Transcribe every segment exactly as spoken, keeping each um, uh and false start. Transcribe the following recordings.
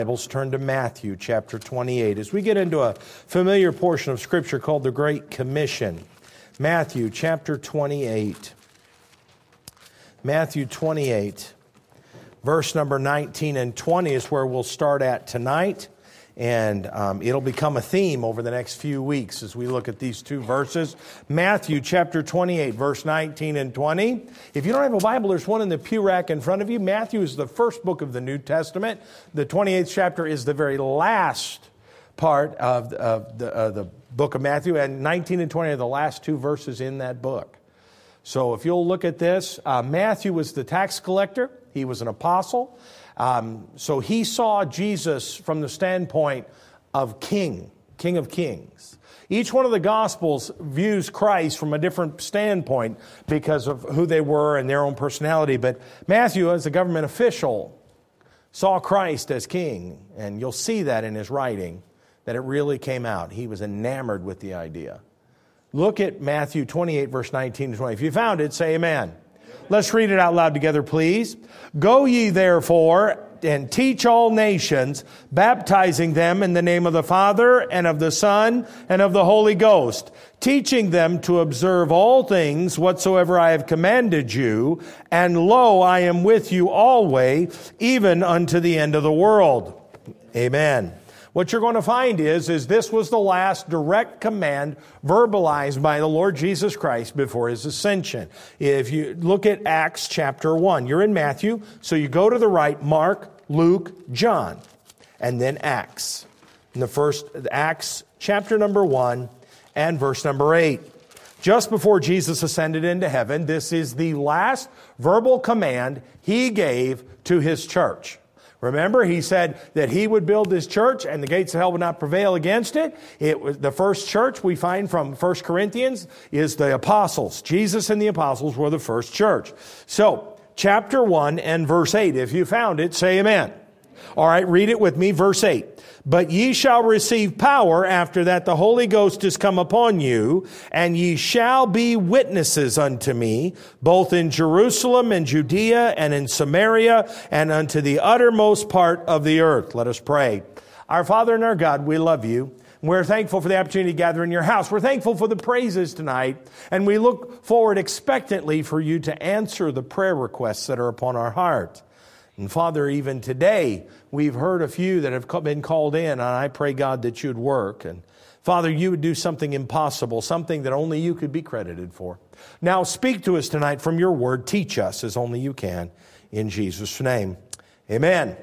Bibles, turn to Matthew chapter twenty-eight. As we get into a familiar portion of Scripture called the Great Commission. Matthew chapter twenty-eight. Matthew twenty-eight, verse number nineteen and twenty is where we'll start at tonight. And um, it'll become a theme over the next few weeks as we look at these two verses. Matthew chapter twenty-eight, verse nineteen and twenty. If you don't have a Bible, there's one in the pew rack in front of you. Matthew is the first book of the New Testament. The twenty-eighth chapter is the very last part of, of the, uh, the book of Matthew. And nineteen and twenty are the last two verses in that book. So if you'll look at this, uh, Matthew was the tax collector. He was an apostle. Um, so he saw Jesus from the standpoint of king, king of kings. Each one of the Gospels views Christ from a different standpoint because of who they were and their own personality. But Matthew, as a government official, saw Christ as king. And you'll see that in his writing, that it really came out. He was enamored with the idea. Look at Matthew twenty-eight, verse nineteen to twenty. If you found it, say amen. Let's read it out loud together, please. Go ye therefore and teach all nations, baptizing them in the name of the Father and of the Son and of the Holy Ghost, teaching them to observe all things whatsoever I have commanded you. And lo, I am with you always, even unto the end of the world. Amen. What you're going to find is, is this was the last direct command verbalized by the Lord Jesus Christ before His ascension. If you look at Acts chapter one, you're in Matthew, so you go to the right, Mark, Luke, John, and then Acts. In the first, Acts chapter number one and verse number eight. Just before Jesus ascended into heaven, this is the last verbal command He gave to His church. Remember, He said that He would build His church and the gates of hell would not prevail against it. It was the first church we find from First Corinthians is the apostles. Jesus and the apostles were the first church. So, chapter one and verse eight. If you found it, say amen. All right, read it with me, verse eight. But ye shall receive power after that the Holy Ghost is come upon you, and ye shall be witnesses unto me, both in Jerusalem and Judea and in Samaria and unto the uttermost part of the earth. Let us pray. Our Father and our God, we love you. We're thankful for the opportunity to gather in your house. We're thankful for the praises tonight, and we look forward expectantly for you to answer the prayer requests that are upon our heart. And Father, even today, we've heard a few that have been called in, and I pray, God, that you'd work. And Father, you would do something impossible, something that only you could be credited for. Now speak to us tonight from your word. Teach us as only you can. In Jesus' name, amen.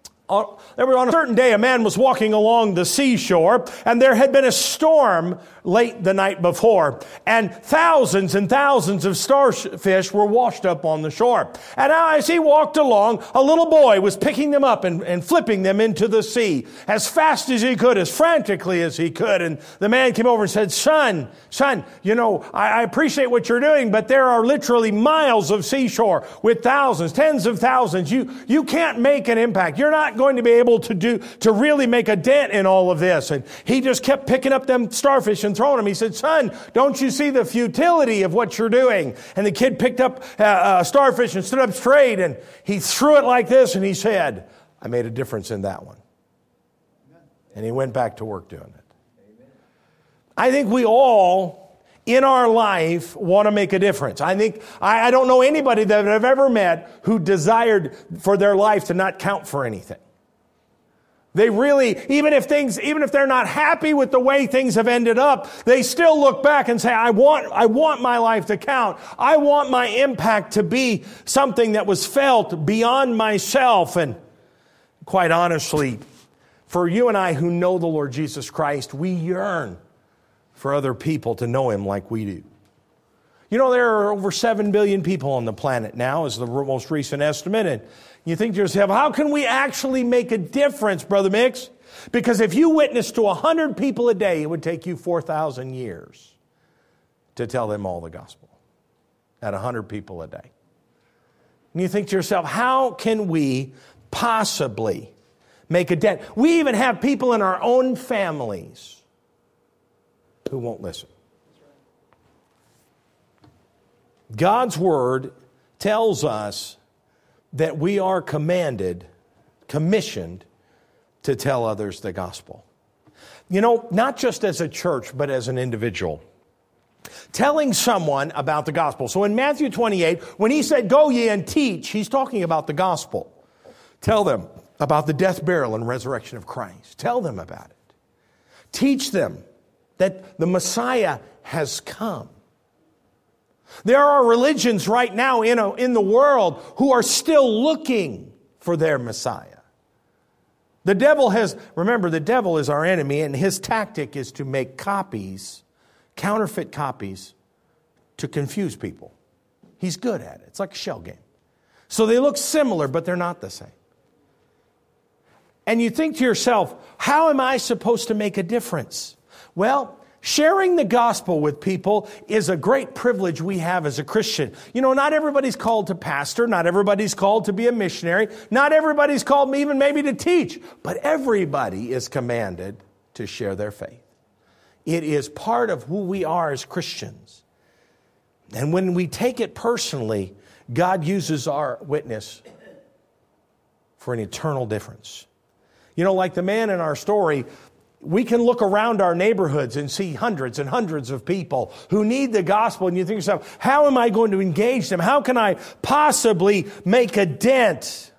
On a certain day, a man was walking along the seashore, and there had been a storm late the night before, and thousands and thousands of starfish were washed up on the shore. And now as he walked along, a little boy was picking them up and, and flipping them into the sea as fast as he could, as frantically as he could. And the man came over and said, son, son, you know, I, I appreciate what you're doing, but there are literally miles of seashore with thousands, tens of thousands. You, you can't make an impact. You're not going to be able to do, to really make a dent in all of this. And he just kept picking up them starfish and throwing them. He said, son, don't you see the futility of what you're doing? And the kid picked up a starfish and stood up straight, and he threw it like this, and he said, I made a difference in that one. And he went back to work doing it. I think we all in our life want to make a difference. I think, I, I don't know anybody that I've ever met who desired for their life to not count for anything. They really, even if things, even if they're not happy with the way things have ended up, they still look back and say, I want, I want my life to count. I want my impact to be something that was felt beyond myself. And quite honestly, for you and I who know the Lord Jesus Christ, we yearn for other people to know Him like we do. You know, there are over seven billion people on the planet now, is the most recent estimate. And you think to yourself, how can we actually make a difference, Brother Mix? Because if you witness to one hundred people a day, it would take you four thousand years to tell them all the gospel. At one hundred people a day. And you think to yourself, how can we possibly make a dent? We even have people in our own families who won't listen. God's Word tells us that we are commanded, commissioned to tell others the gospel. You know, not just as a church, but as an individual. Telling someone about the gospel. So in Matthew twenty-eight, when he said, go ye and teach, he's talking about the gospel. Tell them about the death, burial, and resurrection of Christ. Tell them about it. Teach them that the Messiah has come. There are religions right now in, a, in the world who are still looking for their Messiah. The devil has, remember, the devil is our enemy, and his tactic is to make copies, counterfeit copies, to confuse people. He's good at it. It's like a shell game. So they look similar, but they're not the same. And you think to yourself, how am I supposed to make a difference? Well, sharing the gospel with people is a great privilege we have as a Christian. You know, not everybody's called to pastor. Not everybody's called to be a missionary. Not everybody's called even maybe to teach. But everybody is commanded to share their faith. It is part of who we are as Christians. And when we take it personally, God uses our witness for an eternal difference. You know, like the man in our story, we can look around our neighborhoods and see hundreds and hundreds of people who need the gospel. And you think to yourself, how am I going to engage them? How can I possibly make a dent?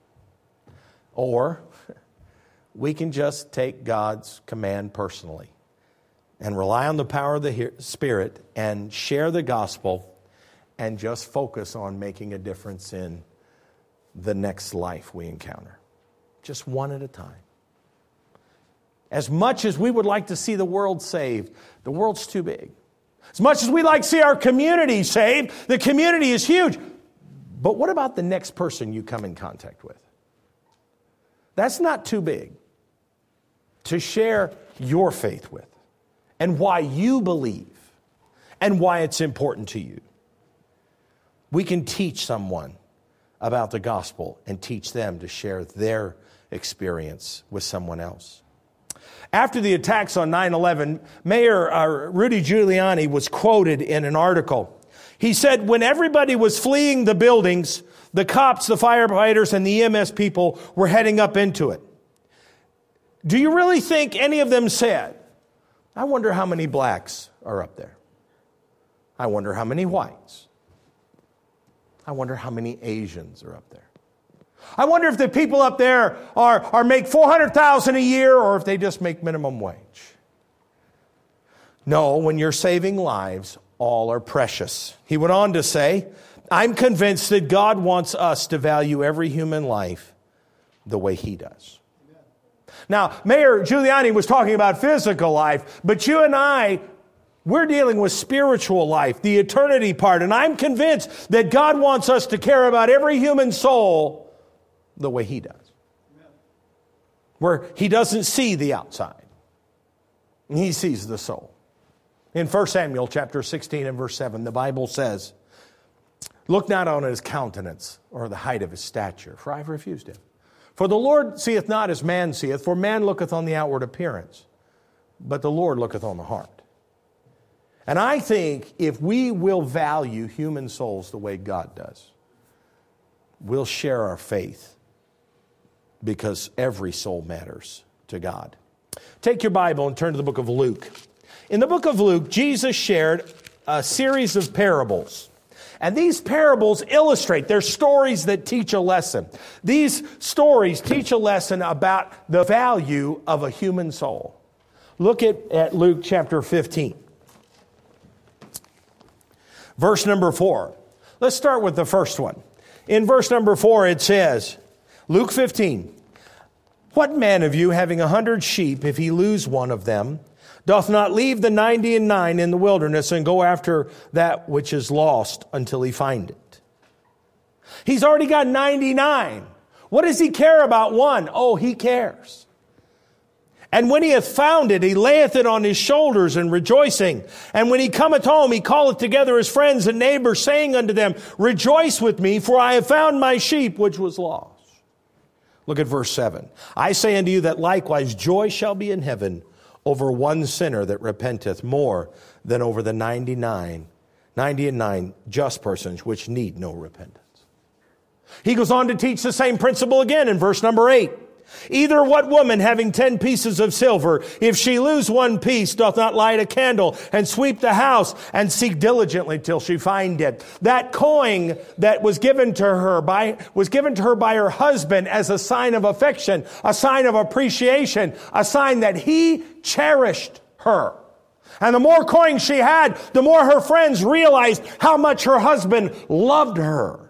Or we can just take God's command personally and rely on the power of the Spirit and share the gospel and just focus on making a difference in the next life we encounter. Just one at a time. As much as we would like to see the world saved, the world's too big. As much as we like to see our community saved, the community is huge. But what about the next person you come in contact with? That's not too big to share your faith with and why you believe and why it's important to you. We can teach someone about the gospel and teach them to share their experience with someone else. After the attacks on nine eleven, Mayor uh, Rudy Giuliani was quoted in an article. He said, when everybody was fleeing the buildings, the cops, the firefighters, and the E M S people were heading up into it. Do you really think any of them said, I wonder how many blacks are up there? I wonder how many whites? I wonder how many Asians are up there? I wonder if the people up there are, are make four hundred thousand dollars a year or if they just make minimum wage. No, when you're saving lives, all are precious. He went on to say, I'm convinced that God wants us to value every human life the way He does. Amen. Now, Mayor Giuliani was talking about physical life, but you and I, we're dealing with spiritual life, the eternity part. And I'm convinced that God wants us to care about every human soul the way He does. Amen. Where He doesn't see the outside. He sees the soul. In First Samuel chapter sixteen and verse seven, the Bible says, look not on his countenance or the height of his stature, for I have refused him. For the Lord seeth not as man seeth, for man looketh on the outward appearance, but the Lord looketh on the heart. And I think if we will value human souls the way God does, we'll share our faith because every soul matters to God. Take your Bible and turn to the book of Luke. In the book of Luke, Jesus shared a series of parables. And these parables illustrate, they're stories that teach a lesson. These stories teach a lesson about the value of a human soul. Look at, at Luke chapter fifteen. Verse number four. Let's start with the first one. In verse number four, it says, Luke fifteen, what man of you, having a hundred sheep, if he lose one of them, doth not leave the ninety and nine in the wilderness and go after that which is lost until he find it? He's already got ninety-nine. What does he care about one? Oh, he cares. And when he hath found it, he layeth it on his shoulders and rejoicing. And when he cometh home, he calleth together his friends and neighbors, saying unto them, rejoice with me, for I have found my sheep which was lost. Look at verse seven. I say unto you that likewise joy shall be in heaven over one sinner that repenteth more than over the ninety-nine, ninety and nine just persons which need no repentance. He goes on to teach the same principle again in verse number eight. Either what woman having ten pieces of silver, if she lose one piece, doth not light a candle and sweep the house and seek diligently till she find it? That coin that was given to her by, was given to her by her husband as a sign of affection, a sign of appreciation, a sign that he cherished her. And the more coins she had, the more her friends realized how much her husband loved her.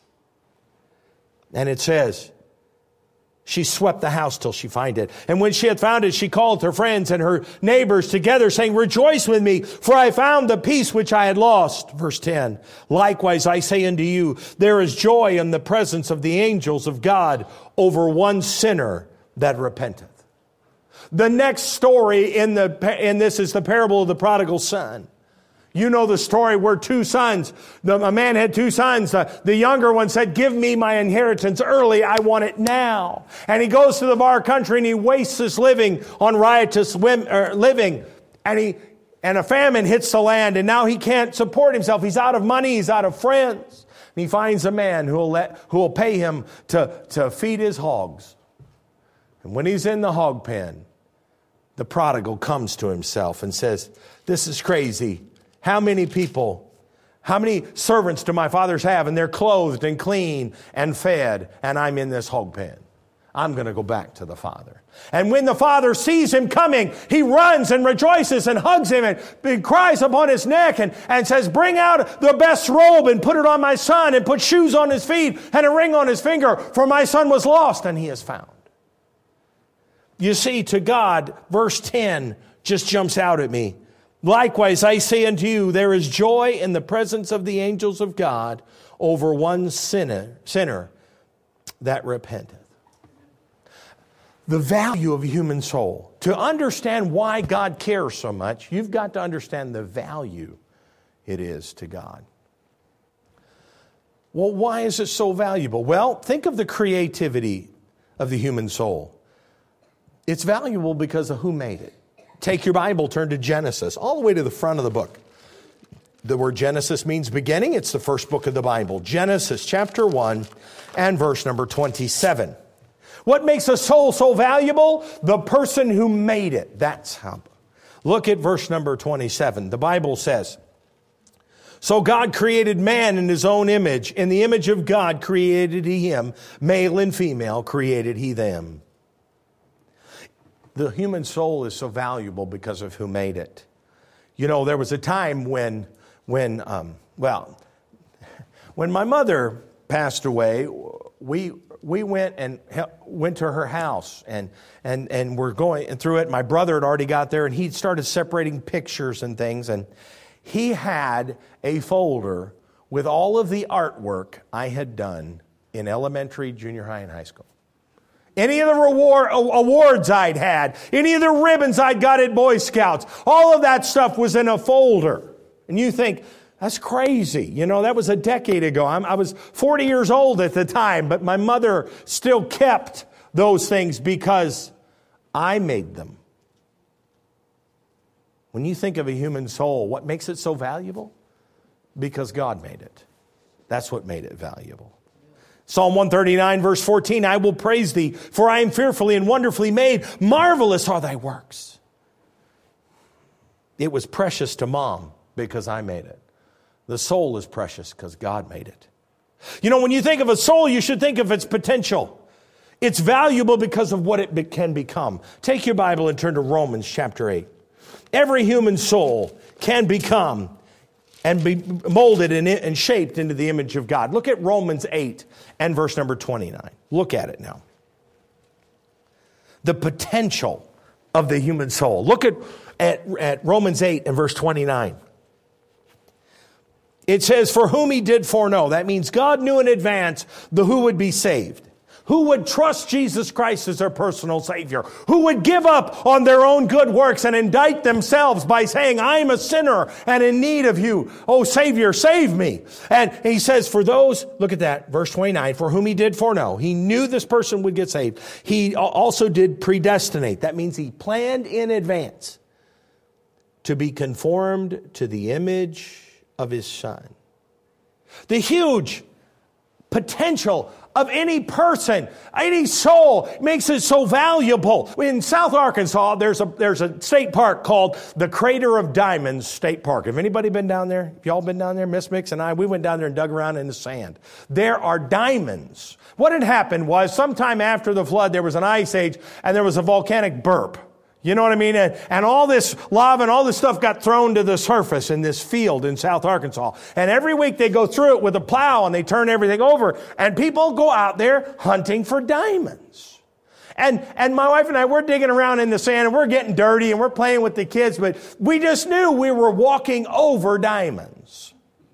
And it says, she swept the house till she find it. And when she had found it, she called her friends and her neighbors together, saying, rejoice with me, for I found the piece which I had lost. Verse ten, likewise I say unto you, there is joy in the presence of the angels of God over one sinner that repenteth. The next story in the in this is the parable of the prodigal son. You know the story where two sons, the, a man had two sons. The, the younger one said, give me my inheritance early. I want it now. And he goes to the far country and he wastes his living on riotous whim, er, living. And he and a famine hits the land and now he can't support himself. He's out of money. He's out of friends. And he finds a man who will let who will pay him to, to feed his hogs. And when he's in the hog pen, the prodigal comes to himself and says, this is crazy. How many people, how many servants do my fathers have? And they're clothed and clean and fed. And I'm in this hog pen. I'm going to go back to the father. And when the father sees him coming, he runs and rejoices and hugs him and, and cries upon his neck and, and says, bring out the best robe and put it on my son and put shoes on his feet and a ring on his finger. For my son was lost and he is found. You see, to God, verse ten just jumps out at me. Likewise, I say unto you, there is joy in the presence of the angels of God over one sinner, sinner that repenteth. The value of a human soul. To understand why God cares so much, you've got to understand the value it is to God. Well, why is it so valuable? Well, think of the creativity of the human soul. It's valuable because of who made it. Take your Bible, turn to Genesis, all the way to the front of the book. The word Genesis means beginning. It's the first book of the Bible. Genesis chapter one and verse number twenty-seven. What makes a soul so valuable? The person who made it. That's how. Look at verse number twenty-seven. The Bible says, so God created man in his own image. In the image of God created he him. Male and female created he them. The human soul is so valuable because of who made it. You know, there was a time when, when, um, well, when my mother passed away, we we went and went to her house and and and we're going through it. My brother had already got there and he started separating pictures and things, and he had a folder with all of the artwork I had done in elementary, junior high, and high school. Any of the reward, awards I'd had, any of the ribbons I'd got at Boy Scouts, all of that stuff was in a folder. And you think, that's crazy. You know, that was a decade ago. I'm, I was forty years old at the time, but my mother still kept those things because I made them. When you think of a human soul, what makes it so valuable? Because God made it. That's what made it valuable. Psalm one thirty-nine, verse fourteen, I will praise thee, for I am fearfully and wonderfully made. Marvelous are thy works. It was precious to Mom because I made it. The soul is precious because God made it. You know, when you think of a soul, you should think of its potential. It's valuable because of what it can become. Take your Bible and turn to Romans chapter eight. Every human soul can become and be molded and shaped into the image of God. Look at Romans eight and verse number twenty-nine. Look at it now. The potential of the human soul. Look at, at, at Romans eight and verse twenty-nine. It says, for whom he did foreknow. That means God knew in advance the who would be saved. Who would trust Jesus Christ as their personal Savior? Who would give up on their own good works and indict themselves by saying, I am a sinner and in need of you. Oh, Savior, save me. And he says, for those, look at that, verse twenty-nine, for whom he did foreknow. He knew this person would get saved. He also did predestinate. That means he planned in advance to be conformed to the image of his Son. The huge potential of any person, any soul, makes it so valuable. In South Arkansas, there's a there's a state park called the Crater of Diamonds State Park. Have anybody been down there? Have y'all been down there? Miss Mix and I, we went down there and dug around in the sand. There are diamonds. What had happened was sometime after the flood, there was an ice age and there was a volcanic burp. You know what I mean? And, and all this lava and all this stuff got thrown to the surface in this field in South Arkansas. And every week they go through it with a plow and they turn everything over. And people go out there hunting for diamonds. And, and my wife and I, we're digging around in the sand and we're getting dirty and we're playing with the kids. But we just knew we were walking over diamonds.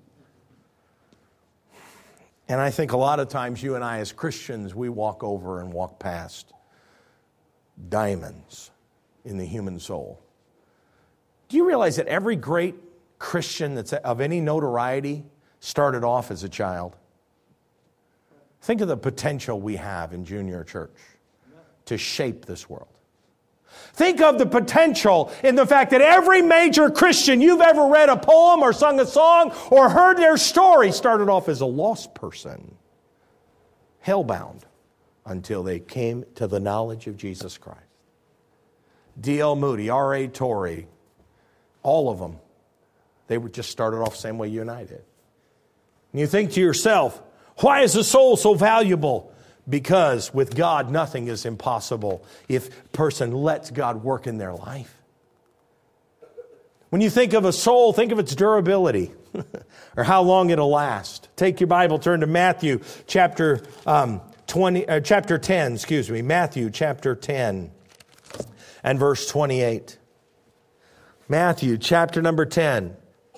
And I think a lot of times you and I as Christians, we walk over and walk past diamonds in the human soul. Do you realize that every great Christian that's of any notoriety started off as a child? Think of the potential we have in Junior Church to shape this world. Think of the potential in the fact that every major Christian you've ever read a poem or sung a song or heard their story started off as a lost person, hellbound, until they came to the knowledge of Jesus Christ. D L Moody, R A Torrey, all of them, they were just started off the same way you and I did. And you think to yourself, why is the soul so valuable? Because with God, nothing is impossible if a person lets God work in their life. When you think of a soul, think of its durability or how long it'll last. Take your Bible, turn to Matthew chapter um, twenty, uh, chapter ten, excuse me, Matthew chapter ten. And verse twenty-eight. Matthew chapter number ten.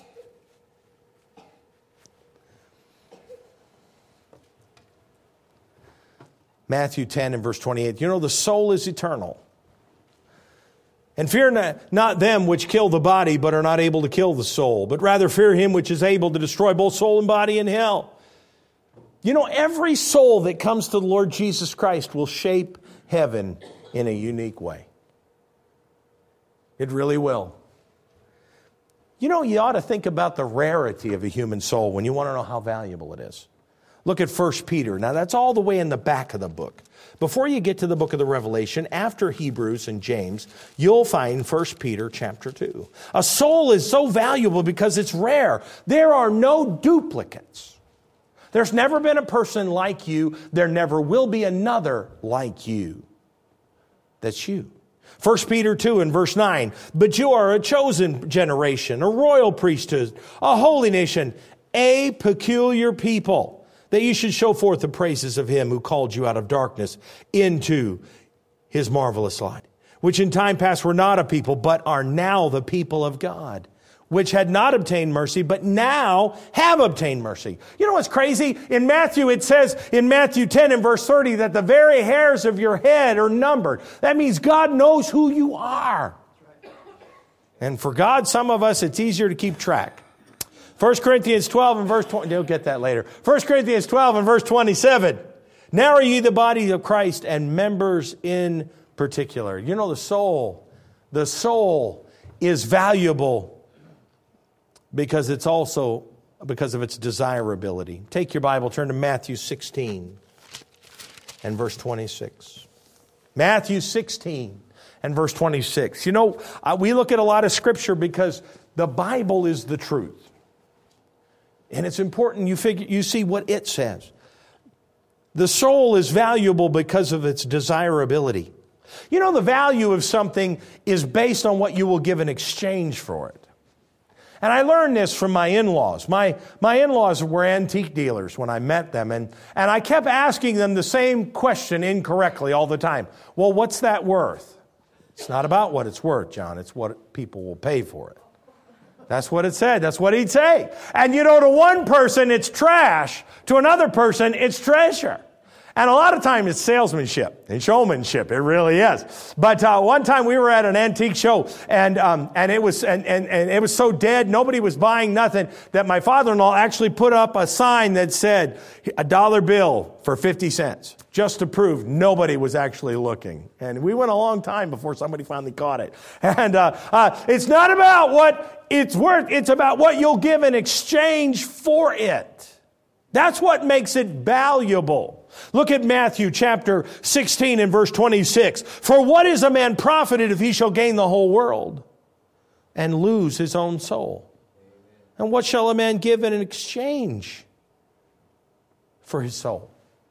Matthew ten and verse twenty-eight. You know, the soul is eternal. And fear not, not them which kill the body, but are not able to kill the soul, but rather fear him which is able to destroy both soul and body in hell. You know, every soul that comes to the Lord Jesus Christ will shape heaven in a unique way. It really will. You know, you ought to think about the rarity of a human soul when you want to know how valuable it is. Look at First Peter. Now, that's all the way in the back of the book. Before you get to the book of the Revelation, after Hebrews and James, you'll find First Peter chapter two. A soul is so valuable because it's rare. There are no duplicates. There's never been a person like you. There never will be another like you. That's you. First Peter two and verse nine, but you are a chosen generation, a royal priesthood, a holy nation, a peculiar people, that you should show forth the praises of him who called you out of darkness into his marvelous light, which in time past were not a people, but are now the people of God, which had not obtained mercy, but now have obtained mercy. You know what's crazy? In Matthew, it says in Matthew ten and verse thirty that the very hairs of your head are numbered. That means God knows who you are. And for God, some of us, it's easier to keep track. First Corinthians twelve and verse twenty, you'll get that later. First Corinthians twelve and verse twenty-seven. Now are ye the body of Christ and members in particular. You know, the soul, the soul is valuable because it's also because of its desirability. Take your Bible, turn to Matthew sixteen and verse twenty-six. Matthew sixteen and verse twenty-six. You know, uh, we look at a lot of scripture because the Bible is the truth. And it's important you figure you see what it says. The soul is valuable because of its desirability. You know, the value of something is based on what you will give in exchange for it. And I learned this from my in-laws. My, my in-laws were antique dealers when I met them. And, and I kept asking them the same question incorrectly all the time. Well, what's that worth? It's not about what it's worth, John. It's what people will pay for it. That's what it said. That's what he'd say. And you know, to one person, it's trash. To another person, it's treasure. And a lot of times it's salesmanship and showmanship. It really is. But uh, one time we were at an antique show, and um, and it was and, and and it was so dead, nobody was buying nothing, that my father-in-law actually put up a sign that said a dollar bill for fifty cents, just to prove nobody was actually looking. And we went a long time before somebody finally caught it. And uh, uh, it's not about what it's worth; it's about what you'll give in exchange for it. That's what makes it valuable. Look at Matthew chapter sixteen and verse twenty-six. For what is a man profited if he shall gain the whole world and lose his own soul? And what shall a man give in exchange for his soul?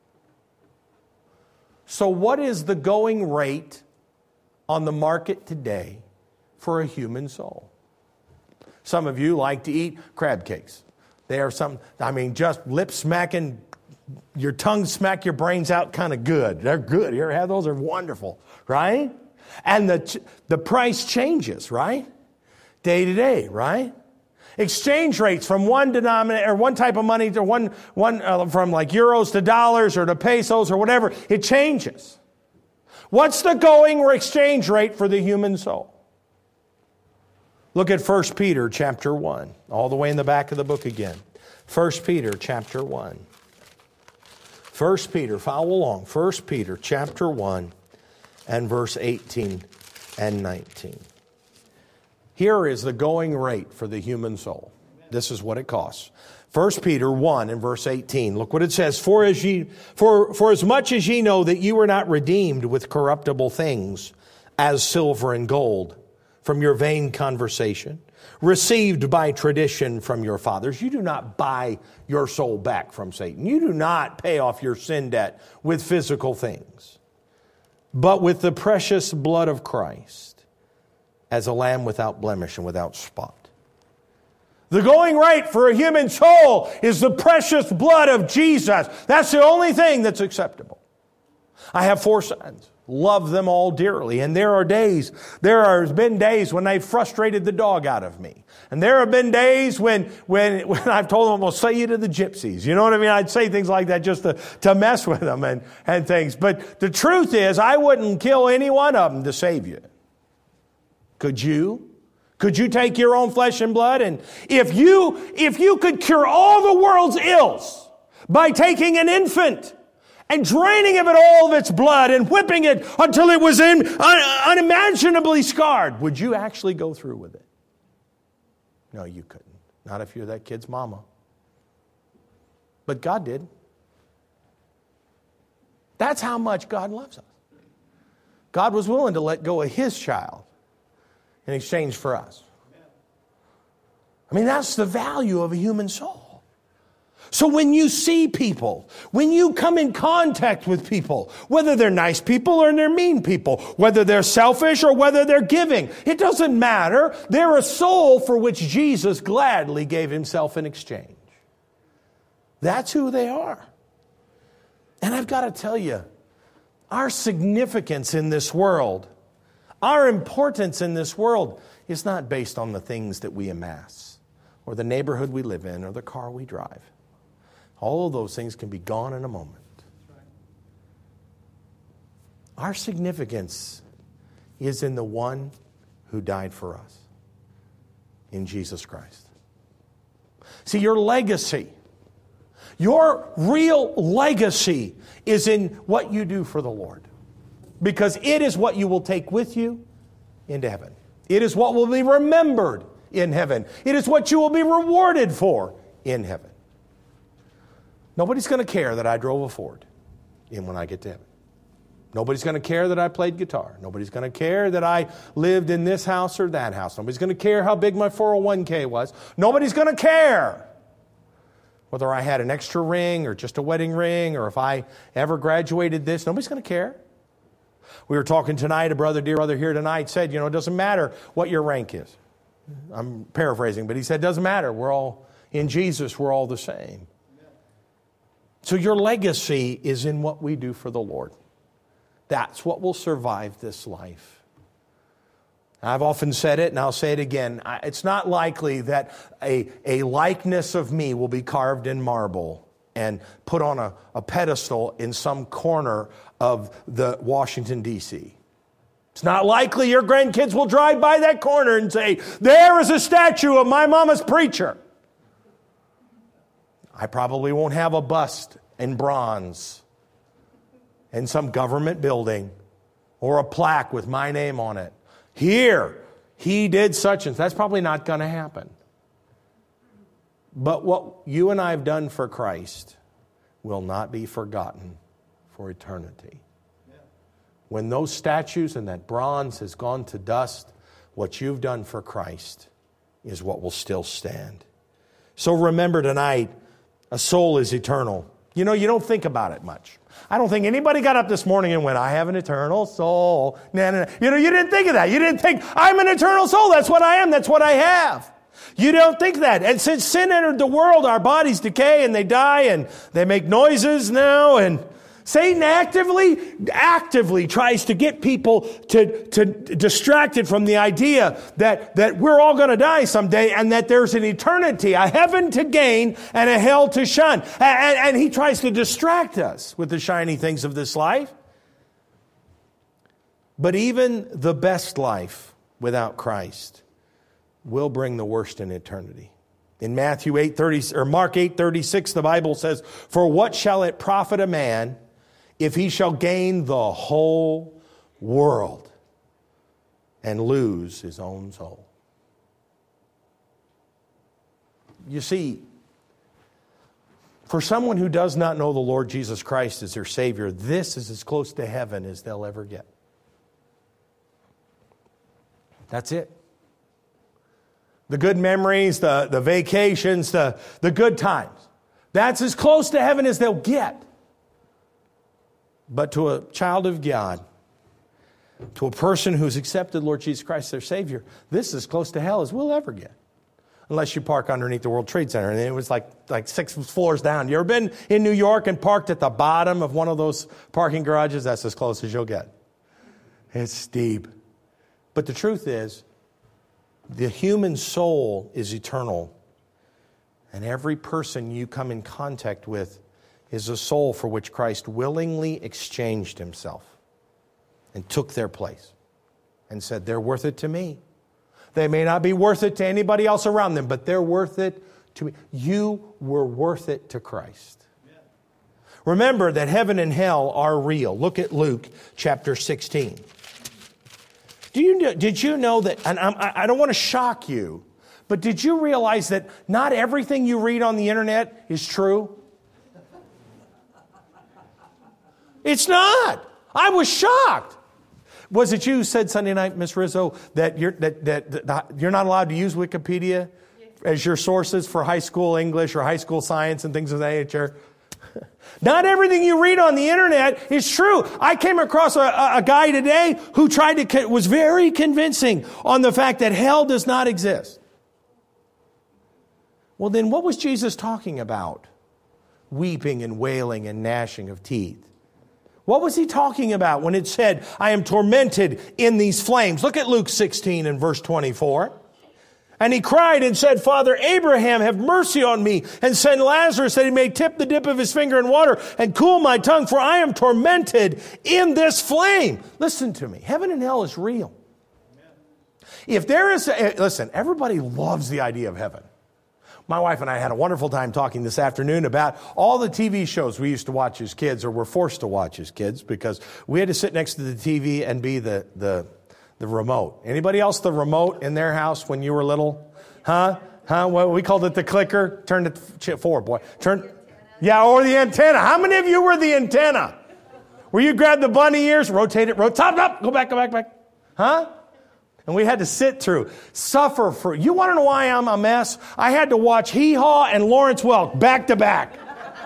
So what is the going rate on the market today for a human soul? Some of you like to eat crab cakes. They are some, I mean, just lip smacking, your tongue smack your brains out kind of good. They're good. You ever had those? They're wonderful, right? And the the price changes, right? Day to day, right? Exchange rates from one denominator, or one type of money to one, one uh, from like euros to dollars or to pesos or whatever, it changes. What's the going or exchange rate for the human soul? Look at First Peter chapter one, all the way in the back of the book again. First Peter chapter one. First Peter, follow along. First Peter chapter one and verse eighteen and nineteen. Here is the going rate for the human soul. This is what it costs. First Peter one and verse eighteen. Look what it says. For as ye, for, for as much as ye know that you were not redeemed with corruptible things, as silver and gold, from your vain conversation, received by tradition from your fathers. You do not buy your soul back from Satan. You do not pay off your sin debt with physical things, but with the precious blood of Christ, as a lamb without blemish and without spot. The going rate for a human soul is the precious blood of Jesus. That's the only thing that's acceptable. I have four sons. Love them all dearly. And there are days, there have been days when they've frustrated the dog out of me. And there have been days when, when, when I've told them, I'll say you to the gypsies. You know what I mean? I'd say things like that just to, to mess with them and, and things. But the truth is, I wouldn't kill any one of them to save you. Could you? Could you take your own flesh and blood? And if you, if you could cure all the world's ills by taking an infant and draining of it all of its blood and whipping it until it was in, un, unimaginably scarred, would you actually go through with it? No, you couldn't. Not if you're that kid's mama. But God did. That's how much God loves us. God was willing to let go of His child in exchange for us. I mean, that's the value of a human soul. So when you see people, when you come in contact with people, whether they're nice people or they're mean people, whether they're selfish or whether they're giving, it doesn't matter. They're a soul for which Jesus gladly gave Himself in exchange. That's who they are. And I've got to tell you, our significance in this world, our importance in this world is not based on the things that we amass or the neighborhood we live in or the car we drive. All of those things can be gone in a moment. Our significance is in the one who died for us, in Jesus Christ. See, your legacy, your real legacy is in what you do for the Lord. Because it is what you will take with you into heaven. It is what will be remembered in heaven. It is what you will be rewarded for in heaven. Nobody's going to care that I drove a Ford in when I get to heaven. Nobody's going to care that I played guitar. Nobody's going to care that I lived in this house or that house. Nobody's going to care how big my four oh one k was. Nobody's going to care whether I had an extra ring or just a wedding ring or if I ever graduated this. Nobody's going to care. We were talking tonight, a brother, dear brother here tonight said, you know, it doesn't matter what your rank is. I'm paraphrasing, but he said, it doesn't matter. We're all, in Jesus, we're all the same. So your legacy is in what we do for the Lord. That's what will survive this life. I've often said it, and I'll say it again. It's not likely that a, a likeness of me will be carved in marble and put on a, a pedestal in some corner of the Washington, D C It's not likely your grandkids will drive by that corner and say, there is a statue of my mama's preacher. I probably won't have a bust in bronze in some government building or a plaque with my name on it. Here, he did such and such. That's probably not going to happen. But what you and I have done for Christ will not be forgotten for eternity. When those statues and that bronze has gone to dust, what you've done for Christ is what will still stand. So remember tonight, a soul is eternal. You know, you don't think about it much. I don't think anybody got up this morning and went, I have an eternal soul. No, no, no. You know, you didn't think of that. You didn't think, I'm an eternal soul. That's what I am. That's what I have. You don't think that. And since sin entered the world, our bodies decay and they die and they make noises now. And Satan actively, actively tries to get people to, to distracted from the idea that, that we're all going to die someday and that there's an eternity, a heaven to gain and a hell to shun. And, and he tries to distract us with the shiny things of this life. But even the best life without Christ will bring the worst in eternity. In Matthew eight thirty or Mark eight thirty-six, the Bible says, "For what shall it profit a man if he shall gain the whole world and lose his own soul?" You see, for someone who does not know the Lord Jesus Christ as their Savior, this is as close to heaven as they'll ever get. That's it. The good memories, the, the vacations, the, the good times. That's as close to heaven as they'll get. But to a child of God, to a person who's accepted Lord Jesus Christ their Savior, this is as close to hell as we'll ever get. Unless you park underneath the World Trade Center. And it was like, like six floors down. You ever been in New York and parked at the bottom of one of those parking garages? That's as close as you'll get. It's steep. But the truth is, the human soul is eternal. And every person you come in contact with is a soul for which Christ willingly exchanged himself and took their place and said, they're worth it to me. They may not be worth it to anybody else around them, but they're worth it to me. You were worth it to Christ. Amen. Remember that heaven and hell are real. Look at Luke chapter sixteen. Do you, did you know that, and I'm, I don't want to shock you, but did you realize that not everything you read on the internet is true? It's not. I was shocked. Was it you who said Sunday night, Miss Rizzo, that you're, that, that, that you're not allowed to use Wikipedia as your sources for high school English or high school science and things of that nature? Not everything you read on the internet is true. I came across a, a guy today who tried to, was very convincing on the fact that hell does not exist. Well, then what was Jesus talking about? Weeping and wailing and gnashing of teeth. What was he talking about when it said, I am tormented in these flames? Look at Luke sixteen and verse twenty-four. And he cried and said, Father Abraham, have mercy on me and send Lazarus that he may tip the dip of his finger in water and cool my tongue, for I am tormented in this flame. Listen to me. Heaven and hell is real. If there is, a, listen, everybody loves the idea of heaven. My wife and I had a wonderful time talking this afternoon about all the T V shows we used to watch as kids or were forced to watch as kids because we had to sit next to the T V and be the, the, the remote. Anybody else the remote in their house when you were little? Huh? Huh? Well, we called it the clicker. Turn it forward, boy. Turn. Yeah, or the antenna. How many of you were the antenna? Where you grab the bunny ears, rotate it, rotate, top, up, go back, go back, back. Huh? And we had to sit through, suffer for, you want to know why I'm a mess? I had to watch Hee Haw and Lawrence Welk back to back.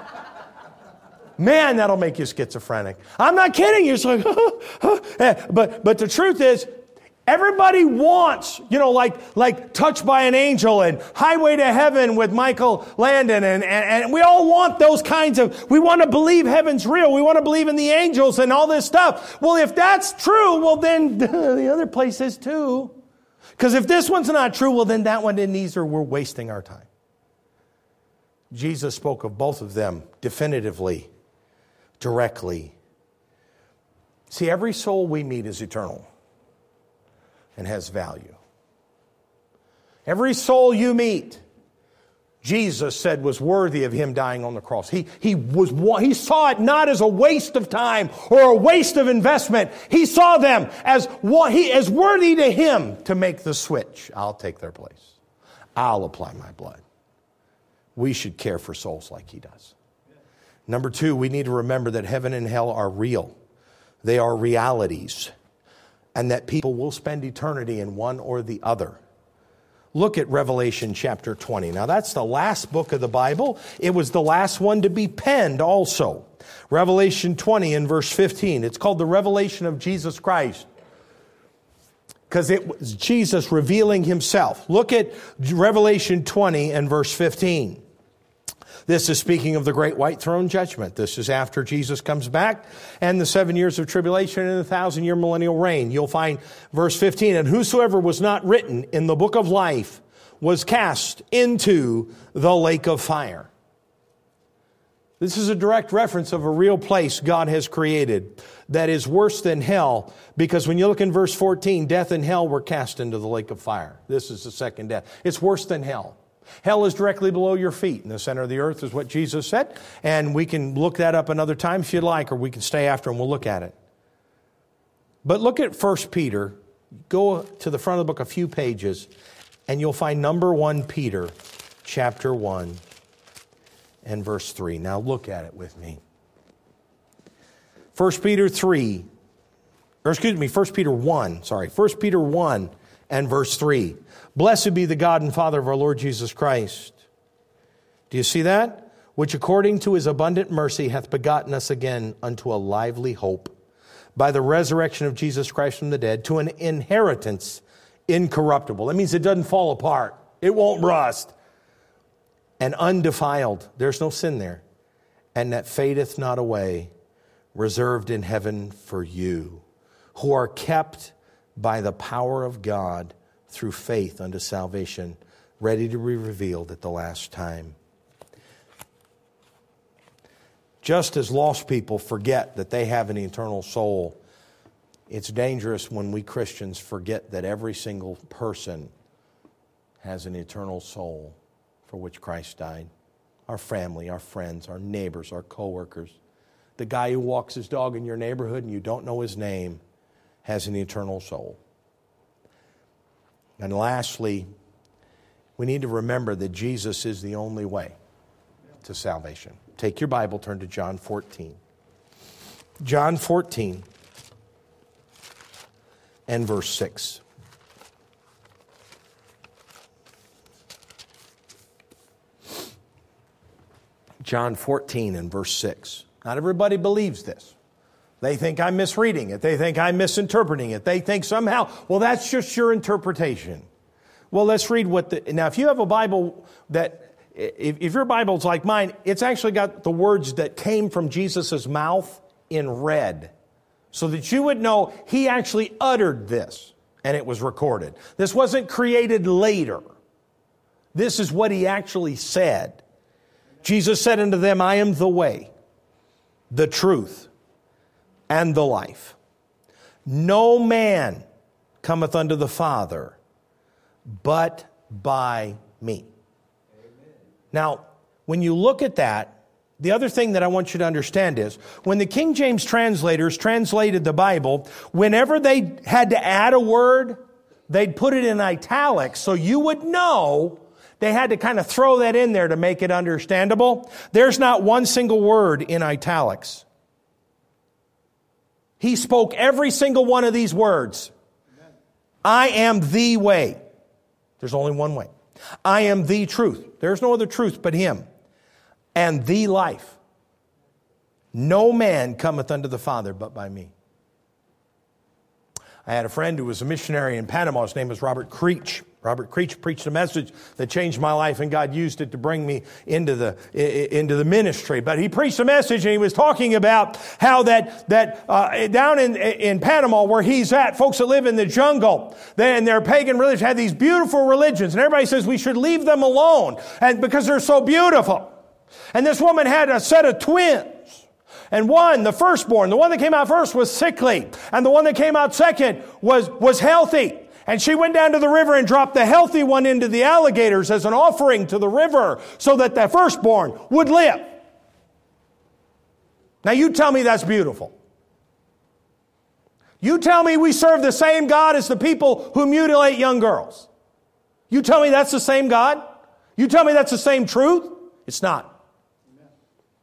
Man, that'll make you schizophrenic. I'm not kidding. You're just like, but, but the truth is, everybody wants, you know, like, like Touched by an Angel and Highway to Heaven with Michael Landon. And, and, and we all want those kinds of, we want to believe heaven's real. We want to believe in the angels and all this stuff. Well, if that's true, well, then the other place is too. Because if this one's not true, well, then that one didn't either. We're wasting our time. Jesus spoke of both of them definitively, directly. See, every soul we meet is eternal and has value. Every soul you meet, Jesus said was worthy of him dying on the cross. He, he, was, he saw it not as a waste of time or a waste of investment. He saw them as, he, as worthy to him to make the switch. I'll take their place. I'll apply my blood. We should care for souls like he does. Number two, we need to remember that heaven and hell are real. They are realities. And that people will spend eternity in one or the other. Look at Revelation chapter twenty. Now that's the last book of the Bible. It was the last one to be penned also. Revelation twenty and verse fifteen. It's called the revelation of Jesus Christ. Because it was Jesus revealing himself. Look at Revelation twenty and verse fifteen. This is speaking of the great white throne judgment. This is after Jesus comes back and the seven years of tribulation and the thousand year millennial reign. You'll find verse fifteen, and whosoever was not written in the book of life was cast into the lake of fire. This is a direct reference of a real place God has created that is worse than hell, because when you look in verse fourteen, death and hell were cast into the lake of fire. This is the second death. It's worse than hell. Hell is directly below your feet. In the center of the earth is what Jesus said. And we can look that up another time if you'd like, or we can stay after and we'll look at it. But look at First Peter. Go to the front of the book a few pages, and you'll find number one Peter, chapter one, and verse three. Now look at it with me. First Peter three, or excuse me, First Peter one, sorry. First Peter one and verse three. Blessed be the God and Father of our Lord Jesus Christ. Do you see that? Which according to his abundant mercy hath begotten us again unto a lively hope by the resurrection of Jesus Christ from the dead, to an inheritance incorruptible. That means it doesn't fall apart. It won't rust. And undefiled. There's no sin there. And that fadeth not away, reserved in heaven for you, who are kept by the power of God through faith unto salvation, ready to be revealed at the last time. Just as lost people forget that they have an eternal soul, it's dangerous when we Christians forget that every single person has an eternal soul for which Christ died. Our family, our friends, our neighbors, our coworkers. The guy who walks his dog in your neighborhood and you don't know his name has an eternal soul. And lastly, we need to remember that Jesus is the only way to salvation. Take your Bible, turn to John fourteen. John fourteen and verse six. John fourteen and verse six. Not everybody believes this. They think I'm misreading it. They think I'm misinterpreting it. They think somehow, well, that's just your interpretation. Well, let's read what the... Now, if you have a Bible that... If, if your Bible's like mine, it's actually got the words that came from Jesus' mouth in red, so that you would know he actually uttered this, and it was recorded. This wasn't created later. This is what he actually said. Jesus said unto them, I am the way, the truth, and the life. No man cometh unto the Father but by me. Amen. Now, when you look at that, the other thing that I want you to understand is, when the King James translators translated the Bible, whenever they had to add a word, they'd put it in italics so you would know. They had to kind of throw that in there to make it understandable. There's not one single word in italics. He spoke every single one of these words. Amen. I am the way. There's only one way. I am the truth. There's no other truth but him. And the life. No man cometh unto the Father but by me. I had a friend who was a missionary in Panama. His name was Robert Creech. Robert Creech preached a message that changed my life, and God used it to bring me into the into the ministry. But he preached a message, and he was talking about how that that uh, down in in Panama, where he's at, folks that live in the jungle, they, and their pagan religion had these beautiful religions, and everybody says we should leave them alone, and because they're so beautiful. And this woman had a set of twins. And one, the firstborn, the one that came out first was sickly, and the one that came out second was was healthy. And she went down to the river and dropped the healthy one into the alligators as an offering to the river so that the firstborn would live. Now you tell me that's beautiful. You tell me we serve the same God as the people who mutilate young girls. You tell me that's the same God? You tell me that's the same truth? It's not.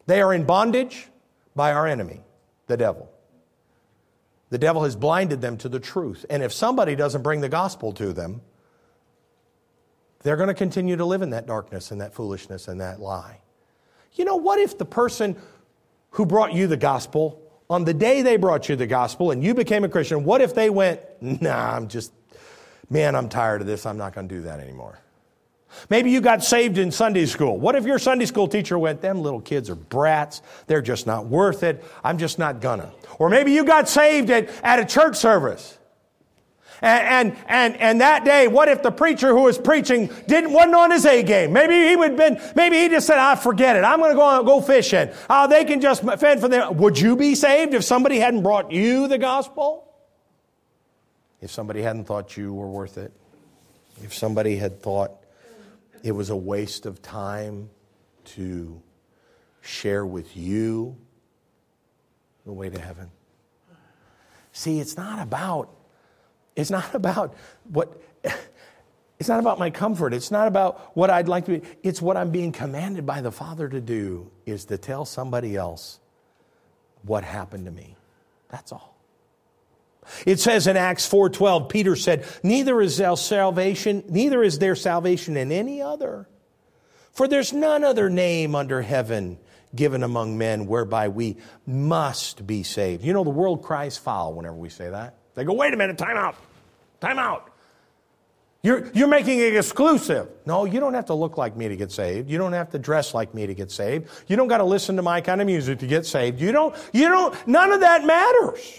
They are in bondage by our enemy, the devil. The devil has blinded them to the truth. And if somebody doesn't bring the gospel to them, they're going to continue to live in that darkness and that foolishness and that lie. You know, what if the person who brought you the gospel, on the day they brought you the gospel and you became a Christian, what if they went, nah, I'm just, man, I'm tired of this. I'm not going to do that anymore. Maybe you got saved in Sunday school. What if your Sunday school teacher went, them little kids are brats. They're just not worth it. I'm just not gonna. Or maybe you got saved at, at a church service. And, and, and, and that day, what if the preacher who was preaching didn't, wasn't on his A game? Maybe he would been, maybe he just said, ah, forget it. I'm going to go, go fishing. Uh, they can just fend for them. Would you be saved if somebody hadn't brought you the gospel? If somebody hadn't thought you were worth it? If somebody had thought it was a waste of time to share with you the way to heaven? See, it's not about, it's not about what, it's not about my comfort. It's not about what I'd like to be. It's what I'm being commanded by the Father to do, is to tell somebody else what happened to me. That's all. It says in Acts four twelve, Peter said, neither is there salvation, neither is there salvation in any other. For there's none other name under heaven given among men whereby we must be saved. You know, the world cries foul whenever we say that. They go, wait a minute, time out. Time out. You're, you're making it exclusive. No, you don't have to look like me to get saved. You don't have to dress like me to get saved. You don't got to listen to my kind of music to get saved. You don't, you don't, none of that matters.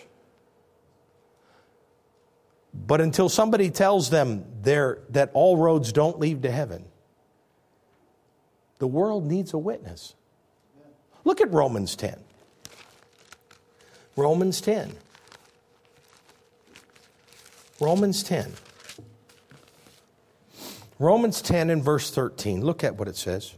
But until somebody tells them that all roads don't lead to heaven, the world needs a witness. Look at Romans ten. Romans ten. Romans ten. Romans ten and verse thirteen. Look at what it says.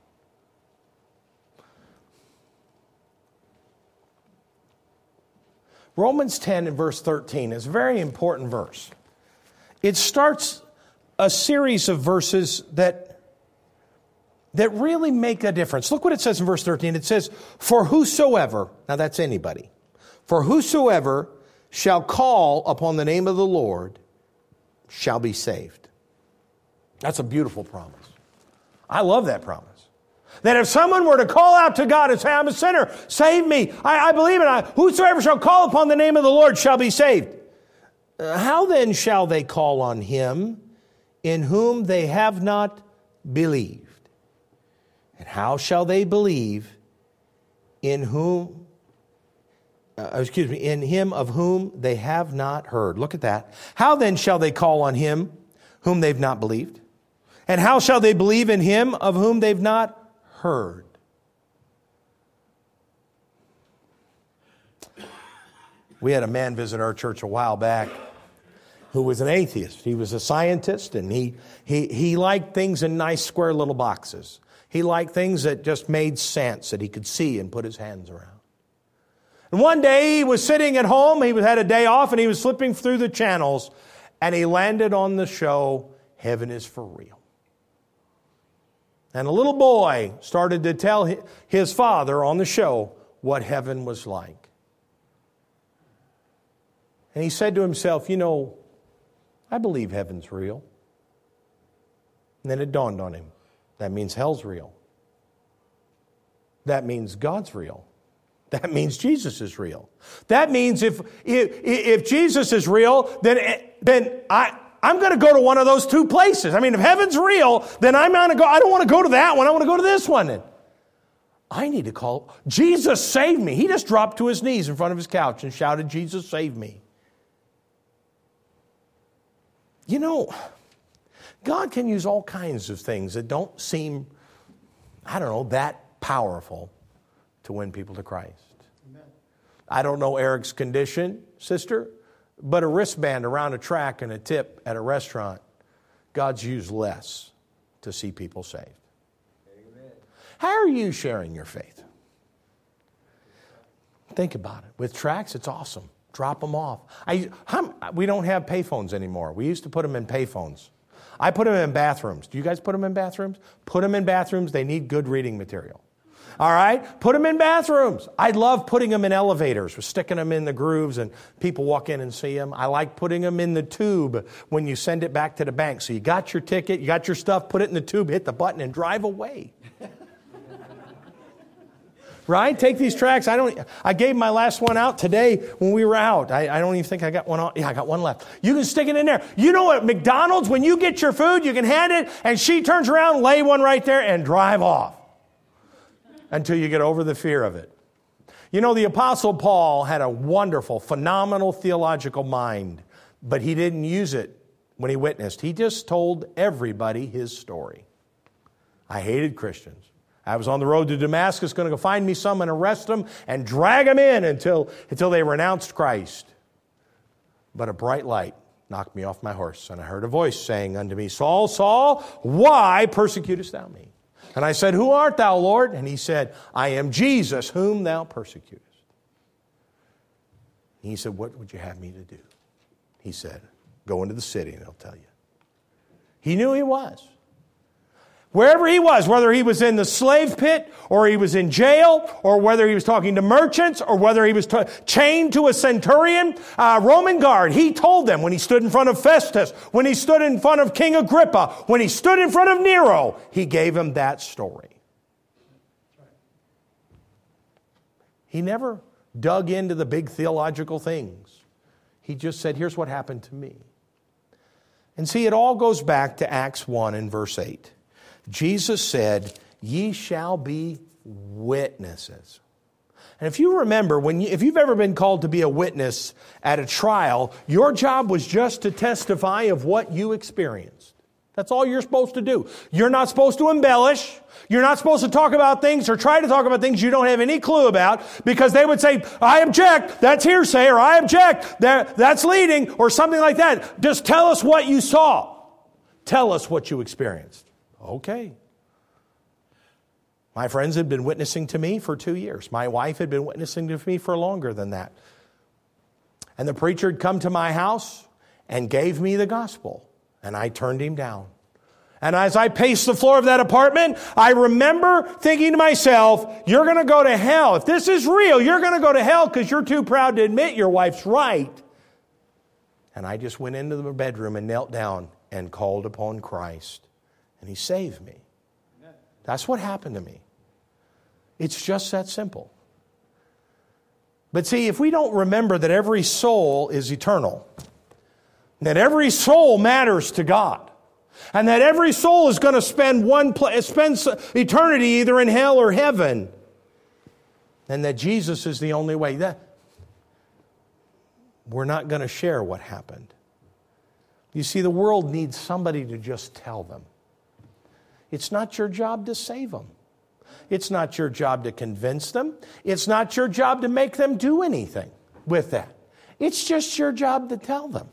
Romans ten and verse thirteen is a very important verse. It starts a series of verses that, that really make a difference. Look what it says in verse thirteen. It says, for whosoever, now that's anybody, for whosoever shall call upon the name of the Lord shall be saved. That's a beautiful promise. I love that promise. That if someone were to call out to God and say, I'm a sinner, save me, I, I believe in it, whosoever shall call upon the name of the Lord shall be saved. Uh, how then shall they call on him in whom they have not believed? And how shall they believe in whom, uh, excuse me, in him of whom they have not heard? Look at that. How then shall they call on him whom they've not believed? And how shall they believe in him of whom they've not heard? We had a man visit our church a while back who was an atheist. He was a scientist, and he he he liked things in nice square little boxes. He liked things that just made sense, that he could see and put his hands around. And one day he was sitting at home, he had a day off, and he was flipping through the channels, and he landed on the show, Heaven is for Real. And a little boy started to tell his father on the show what heaven was like. And he said to himself, you know, I believe heaven's real. And then it dawned on him, that means hell's real. That means God's real. That means Jesus is real. That means if if, if Jesus is real, then, then I... I'm going to go to one of those two places. I mean, if heaven's real, then I'm going to go. I don't want to go to that one. I want to go to this one. And I need to call. Jesus saved me. He just dropped to his knees in front of his couch and shouted, Jesus saved me. You know, God can use all kinds of things that don't seem, I don't know, that powerful to win people to Christ. Amen. I don't know Eric's condition, sister. But a wristband around a track and a tip at a restaurant, God's used less to see people saved. Amen. How are you sharing your faith? Think about it. With tracts, it's awesome. Drop them off. I, how, we don't have payphones anymore. We used to put them in payphones. I put them in bathrooms. Do you guys put them in bathrooms? Put them in bathrooms. They need good reading material. All right? Put them in bathrooms. I love putting them in elevators. We're sticking them in the grooves and people walk in and see them. I like putting them in the tube when you send it back to the bank. So you got your ticket, you got your stuff, put it in the tube, hit the button and drive away. Right? Take these tracts. I don't. I gave my last one out today when we were out. I, I don't even think I got one. Yeah, I got one left. You can stick it in there. You know what? McDonald's, when you get your food, you can hand it, and she turns around, lay one right there, and drive off until you get over the fear of it. You know, the Apostle Paul had a wonderful, phenomenal theological mind, but he didn't use it when he witnessed. He just told everybody his story. I hated Christians. I was on the road to Damascus, going to go find me some and arrest them and drag them in until, until they renounced Christ. But a bright light knocked me off my horse, and I heard a voice saying unto me, Saul, Saul, why persecutest thou me? And I said, Who art thou, Lord? And he said, I am Jesus, whom thou persecutest. And he said, What would you have me to do? He said, Go into the city, and they'll tell you. He knew he was. Wherever he was, whether he was in the slave pit, or he was in jail, or whether he was talking to merchants, or whether he was t- chained to a centurion, uh, Roman guard, he told them when he stood in front of Festus, when he stood in front of King Agrippa, when he stood in front of Nero, he gave him that story. He never dug into the big theological things. He just said, here's what happened to me. And see, it all goes back to Acts one and verse eight. Jesus said, ye shall be witnesses. And if you remember, when you, if you've ever been called to be a witness at a trial, your job was just to testify of what you experienced. That's all you're supposed to do. You're not supposed to embellish. You're not supposed to talk about things or try to talk about things you don't have any clue about, because they would say, I object, that's hearsay, or I object, that's leading, or something like that. Just tell us what you saw. Tell us what you experienced. Okay. My friends had been witnessing to me for two years. My wife had been witnessing to me for longer than that. And the preacher had come to my house and gave me the gospel. And I turned him down. And as I paced the floor of that apartment, I remember thinking to myself, you're going to go to hell. If this is real, you're going to go to hell because you're too proud to admit your wife's right. And I just went into the bedroom and knelt down and called upon Christ. And he saved me. That's what happened to me. It's just that simple. But see, if we don't remember that every soul is eternal, that every soul matters to God, and that every soul is going to spend one pla- spend eternity either in hell or heaven, and that Jesus is the only way, that we're not going to share what happened. You see, the world needs somebody to just tell them. It's not your job to save them. It's not your job to convince them. It's not your job to make them do anything with that. It's just your job to tell them.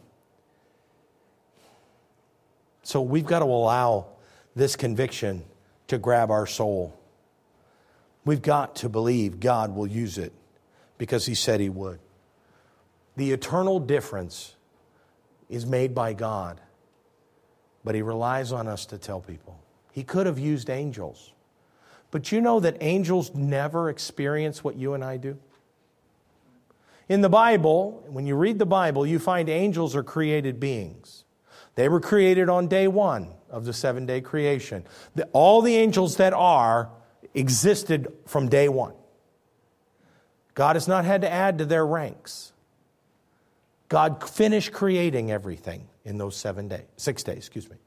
So we've got to allow this conviction to grab our soul. We've got to believe God will use it because He said He would. The eternal difference is made by God, but He relies on us to tell people. He could have used angels. But you know that angels never experience what you and I do? In the Bible, when you read the Bible, you find angels are created beings. They were created on day one of the seven-day creation. The, all the angels that are existed from day one. God has not had to add to their ranks. God finished creating everything in those seven days, six days, excuse me.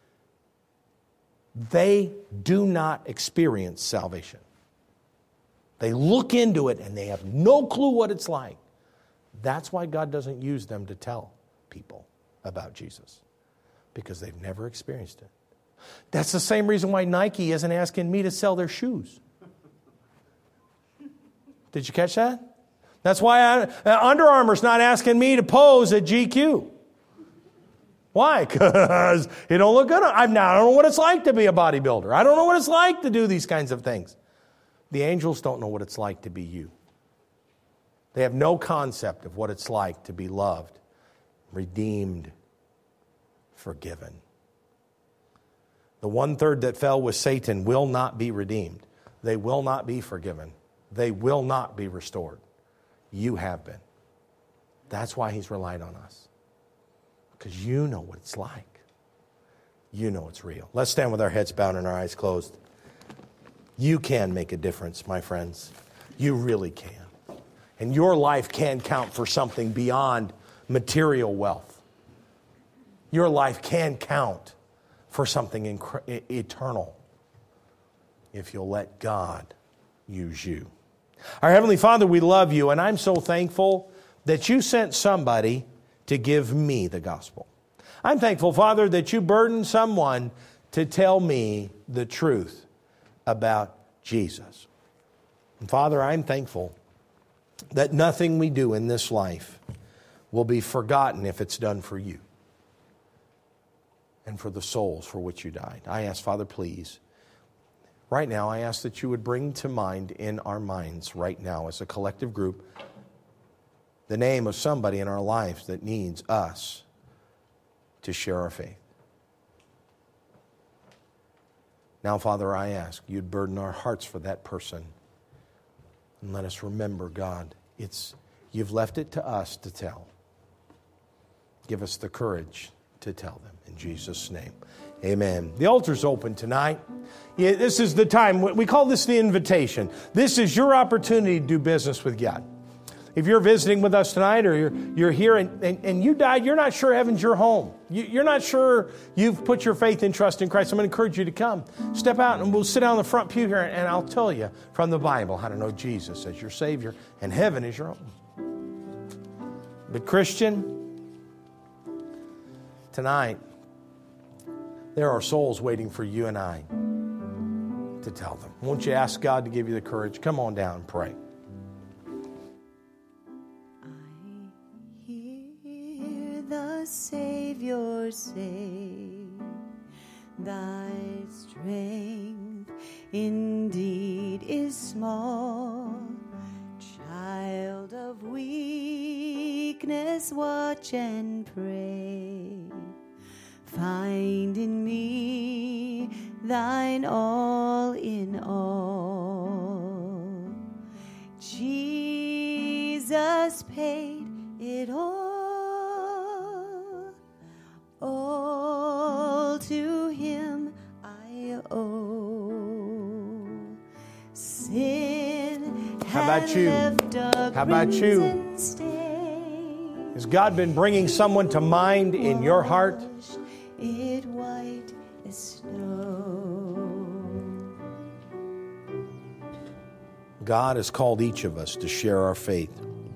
They do not experience salvation. They look into it and they have no clue what it's like. That's why God doesn't use them to tell people about Jesus, because they've never experienced it. That's the same reason why Nike isn't asking me to sell their shoes. Did you catch that? That's why I, uh, Under Armour's not asking me to pose at G Q. Why? Because it don't look good. I'm now, I don't know what it's like to be a bodybuilder. I don't know what it's like to do these kinds of things. The angels don't know what it's like to be you. They have no concept of what it's like to be loved, redeemed, forgiven. The one-third that fell with Satan will not be redeemed. they will not be forgiven. They will not be restored. You have been. That's why He's relied on us. Because you know what it's like. You know it's real. Let's stand with our heads bowed and our eyes closed. You can make a difference, my friends. You really can. And your life can count for something beyond material wealth. Your life can count for something incre- eternal if you'll let God use you. Our Heavenly Father, we love you, and I'm so thankful that you sent somebody to give me the gospel. I'm thankful, Father, that you burdened someone to tell me the truth about Jesus. And Father, I'm thankful that nothing we do in this life will be forgotten if it's done for you and for the souls for which you died. I ask, Father, please, right now, I ask that you would bring to mind in our minds right now as a collective group the name of somebody in our lives that needs us to share our faith. Now, Father, I ask you'd burden our hearts for that person. And let us remember, God, it's you've left it to us to tell. Give us the courage to tell them. In Jesus' name, amen. The altar's open tonight. Yeah, this is the time. We call this the invitation. This is your opportunity to do business with God. If you're visiting with us tonight or you're, you're here and, and, and you died, you're not sure heaven's your home. You, you're not sure you've put your faith and trust in Christ. I'm going to encourage you to come. Step out and we'll sit down in the front pew here and I'll tell you from the Bible how to know Jesus as your Savior and heaven is your home. But Christian, tonight, there are souls waiting for you and I to tell them. Won't you ask God to give you the courage? Come on down and pray. Savior say, thy strength indeed is small. Child of weakness, watch and pray. Find in me thine all in all. Jesus paid it all. All to him I owe. Sin How about you? How about you? Has God been bringing someone to mind in your heart? It white as snow. God has called each of us to share our faith.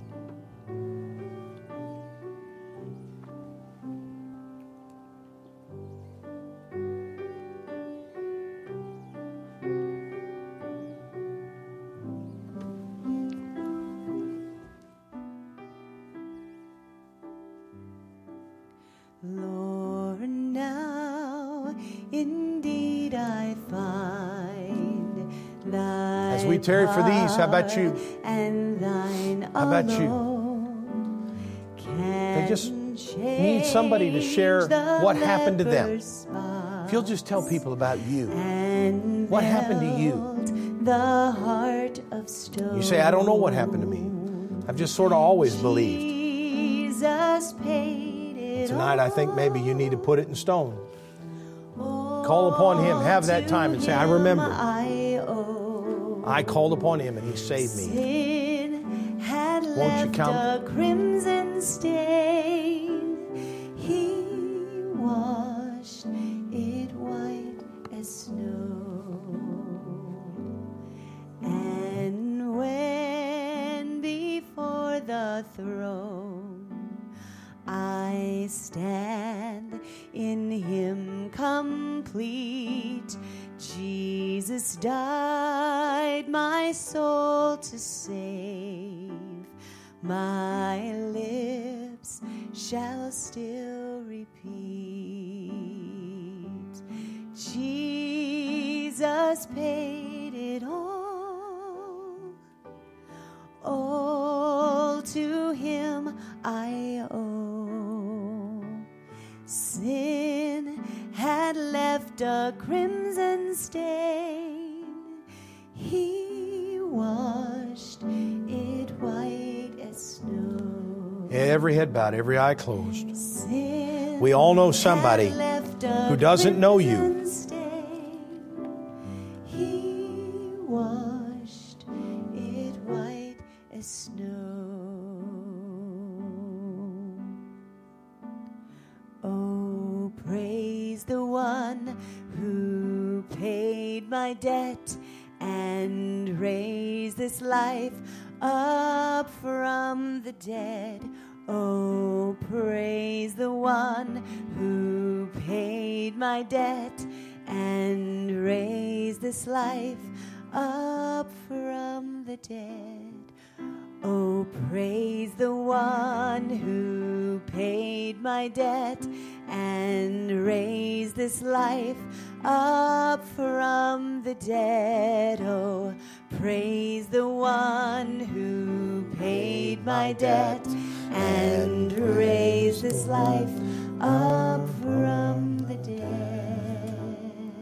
Lord, now indeed I find thy As we tarry for these, how about you? And thine How about you? They just need somebody to share what happened to them. If you'll just tell people about you, what happened to you? The heart of stone. You say, I don't know what happened to me. I've just sort of always believed. Jesus paid it Tonight, I think maybe you need to put it in stone. Call upon Him. Have that time and say, I remember. I called upon Him and He saved me. Won't you come? A crimson stain. He washed it white as snow. And when before the throne I stand in Him complete, Jesus died my soul to save. My lips shall still repeat, Jesus paid it all. All to Him I owe. Sin had left a crimson stain. He Every head bowed, every eye closed. Sin We all know somebody had left a who doesn't know you. crimson stain. He washed it white as snow. Oh, praise the one who paid my debt and raised this life up from the dead. Oh, praise the one who paid my debt and raised this life up from the dead. Oh, praise the one who paid my debt and raised this life up from the dead. Oh, praise the one who paid my debt and raised this life up from the dead.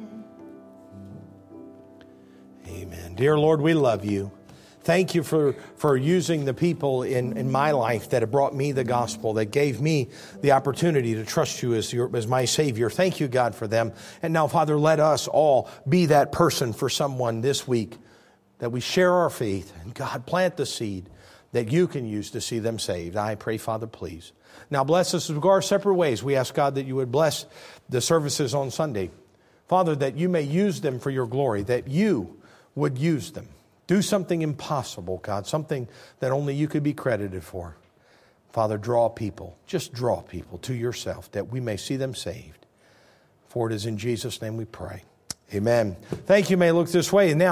Amen. Dear Lord, we love you. Thank you for, for using the people in, in my life that have brought me the gospel, that gave me the opportunity to trust you as, your, as my Savior. Thank you, God, for them. And now, Father, let us all be that person for someone this week, that we share our faith. And God, plant the seed that you can use to see them saved. I pray, Father, please. Now, bless us as we go our separate ways. We ask, God, that you would bless the services on Sunday. Father, that you may use them for your glory, that you would use them. Do something impossible, God, something that only you could be credited for. Father, draw people, just draw people to yourself that we may see them saved. For it is in Jesus' name we pray. Amen. Thank you. May look this way. And now